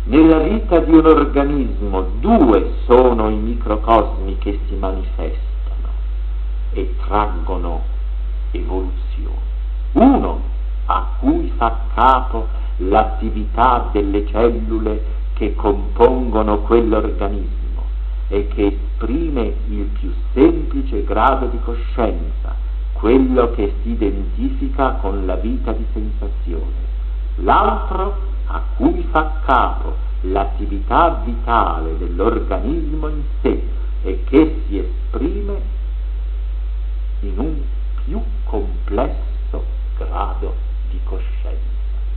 Nella vita di un organismo due sono i microcosmi che si manifestano e traggono evoluzione. Uno a cui fa capo l'attività delle cellule che compongono quell'organismo e che esprime il più semplice grado di coscienza, quello che si identifica con la vita di sensazione. L'altro a cui fa capo l'attività vitale dell'organismo in sé e che si esprime in un più complesso grado di coscienza.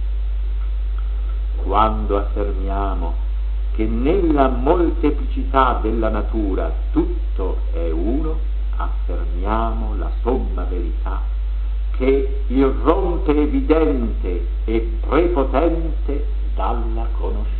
Quando affermiamo che nella molteplicità della natura tutto è uno, affermiamo la somma verità che irrompe evidente e prepotente dalla conoscenza.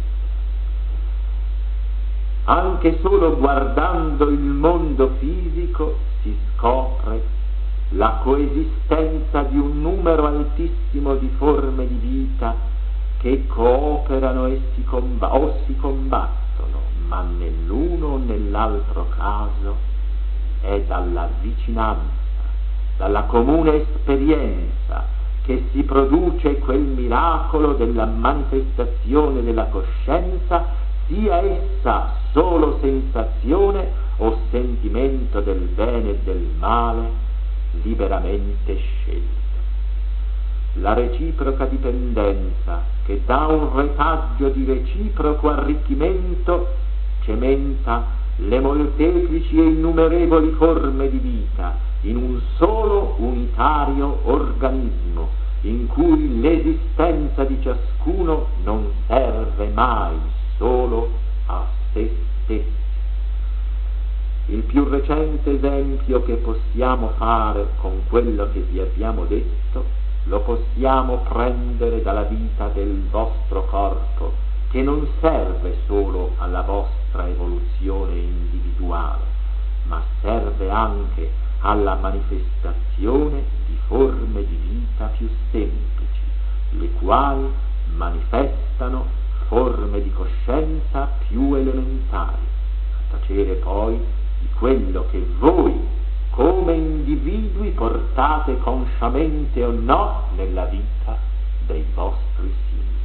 Anche solo guardando il mondo fisico si scopre la coesistenza di un numero altissimo di forme di vita che cooperano e si combattono, ma nell'uno o nell'altro caso è dalla vicinanza, dalla comune esperienza che si produce quel miracolo della manifestazione della coscienza, sia essa solo sensazione o sentimento del bene e del male liberamente scelto. La reciproca dipendenza, che dà un retaggio di reciproco arricchimento, cementa le molteplici e innumerevoli forme di vita in un solo unitario organismo, in cui l'esistenza di ciascuno non serve mai solo a se stesso. Il più recente esempio che possiamo fare con quello che vi abbiamo detto lo possiamo prendere dalla vita del vostro corpo, che non serve solo alla vostra evoluzione individuale, ma serve anche alla manifestazione di forme di vita più semplici, le quali manifestano forme di coscienza più elementari, a tacere poi di quello che voi come individui portate consciamente o no nella vita dei vostri simili.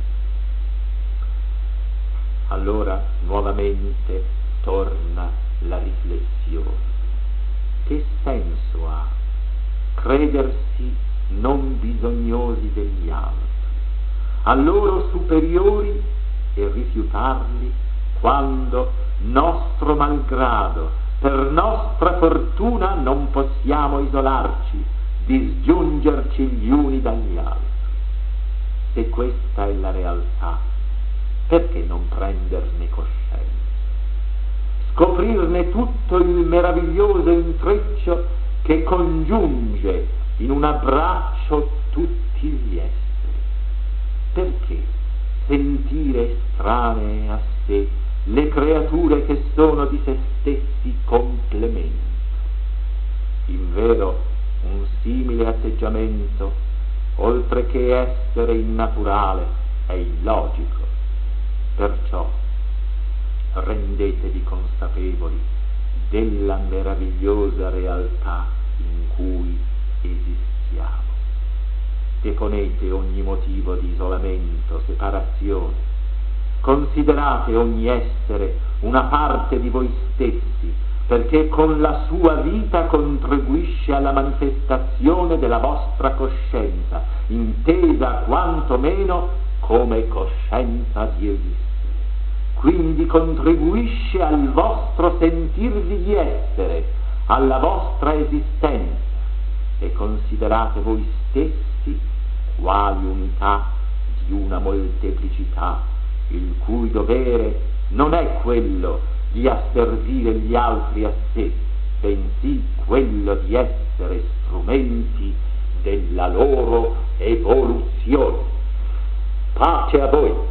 Allora nuovamente torna la riflessione. Che senso ha credersi non bisognosi degli altri, a loro superiori, e rifiutarli quando, nostro malgrado, per nostra fortuna non possiamo isolarci, disgiungerci gli uni dagli altri? Se questa è la realtà, perché non prenderne coscienza? Scoprirne tutto il meraviglioso intreccio che congiunge in un abbraccio tutti gli esseri. Perché sentire estranee a sé le creature che sono di se stessi complemento? Invero un simile atteggiamento, oltre che essere innaturale, è illogico. Perciò rendetevi consapevoli della meravigliosa realtà in cui esistiamo. Deponete ogni motivo di isolamento, separazione. Considerate ogni essere una parte di voi stessi, perché con la sua vita contribuisce alla manifestazione della vostra coscienza, intesa quantomeno come coscienza di esistere. Quindi contribuisce al vostro sentirvi di essere, alla vostra esistenza, e considerate voi stessi quali unità di una molteplicità, il cui dovere non è quello di asservire gli altri a sé, bensì quello di essere strumenti della loro evoluzione. Pace a voi!